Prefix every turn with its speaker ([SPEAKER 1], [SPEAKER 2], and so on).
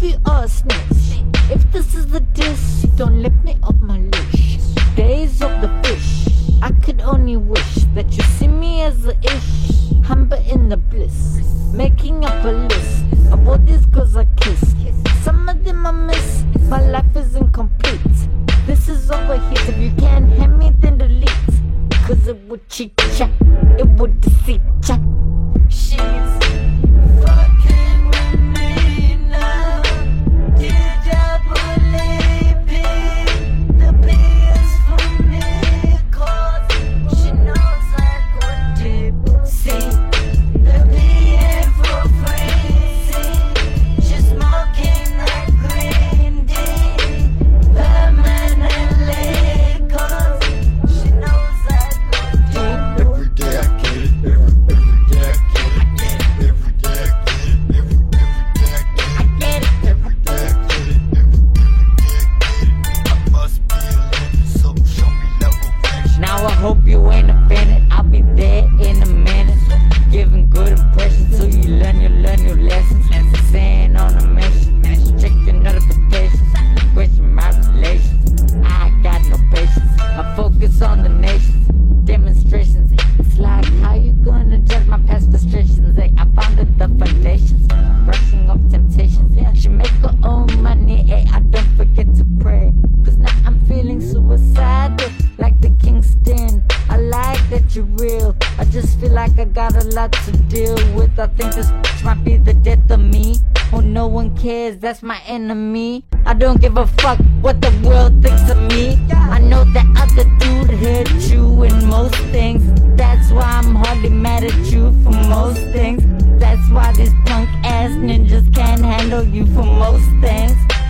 [SPEAKER 1] you are a snitch. If this is the diss, don't let me off my leash. Days of the fish, I could only wish that you see me as a ish. Humble in the bliss, making up a list of all these girls I kiss. Some of them I miss, my life is incomplete. This is over here, if you can't hear me then delete. Cause it would cheat ya, it would deceive ya. She's fucking with me now. Did ya believe it? The P is for me, cause she knows I got deep. See, the P ain't for free. See, she's smoking that green tea, permanently, cause she knows I got deep.
[SPEAKER 2] Every day I get it, every day I get it, every day I get it, every day I get it, every day I get it, every day I get it. I must be a legend, so show me level range.
[SPEAKER 1] Now I hope you ain't offended, I'll be there in a minute. Giving good impressions so you learn your lessons. Saying on a mission, check your notifications. Question my relations, I got no patience. I focus on the nations, demonstrations. It's like, how you gonna judge my past frustrations? I founded the foundations, brushing off temptations. She make her own money, I don't forget to pray. Cause now I'm feeling suicidal, like the Kingston. I like that you're real, I just feel like I got a lot to deal with. I think this might be the death of me. Oh, no one cares, that's my enemy. I don't give a fuck what the world thinks of me. I know that other dude hurt you in most things. That's why I'm hardly mad at you for most things. That's why these punk ass ninjas can't handle you for most things.